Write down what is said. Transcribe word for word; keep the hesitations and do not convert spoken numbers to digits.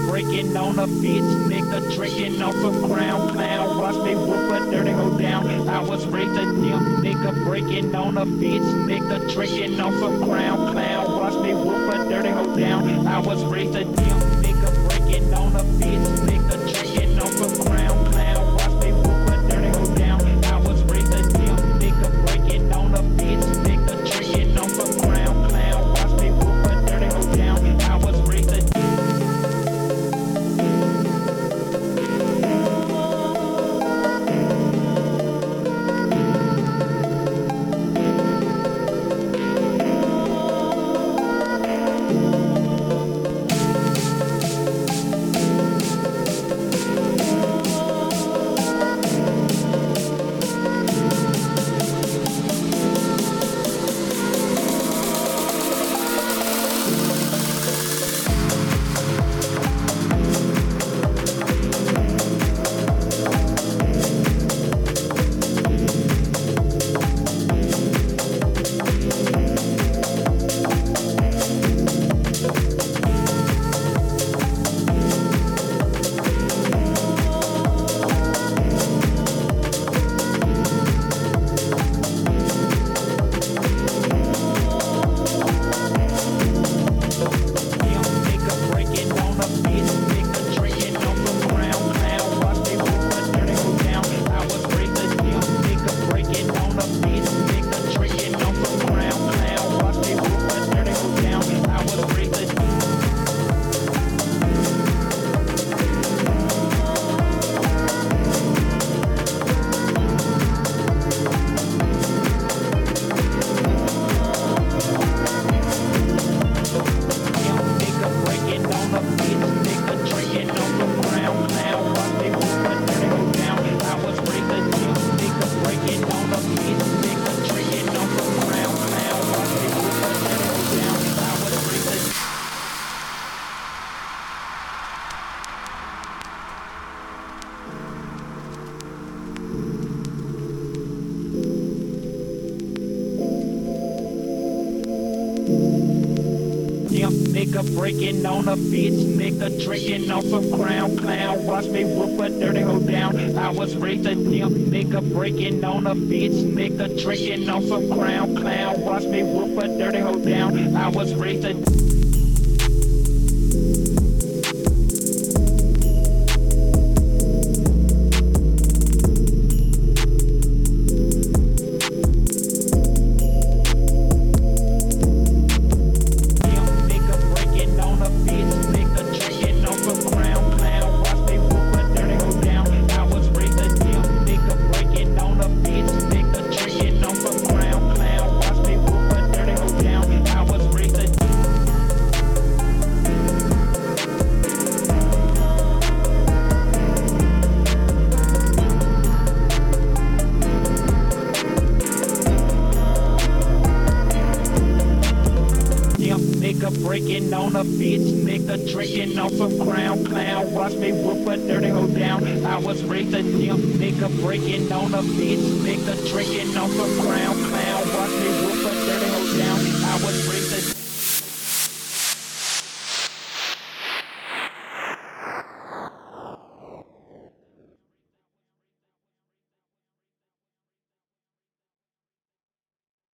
breaking on a bitch, nigga tricking off a crown clown. Watch me whoop a dirty hoe down. I was raised a dim nigga breaking on a bitch, nigga tricking off a crown clown. Watch me whoop a dirty hoe down. I was raised a dim nigga breaking on a bitch, nigga tricking off a crown clown. Watch me whoop a dirty hoe down. I was raised a dim nigga breaking on a bitch, nigga tricking off a crown clown. Watch me whoop a dirty hoe down. I was raised a nigga breaking on a bitch, nigga tricking off a crown clown. Watch me whoop a dirty hoe down. I was raised a dim nigga breaking on a bitch, nigga tricking off a crown clown. Watch me whoop a dirty hoe down. I was raised a breaking on a bitch, nigga tricking off a crown clown. Watch me whoop a dirty hoe down. I was raised a dim nigga breaking on a bitch, nigga tricking off a crown clown. Watch me whoop a dirty hoe down. I was raised a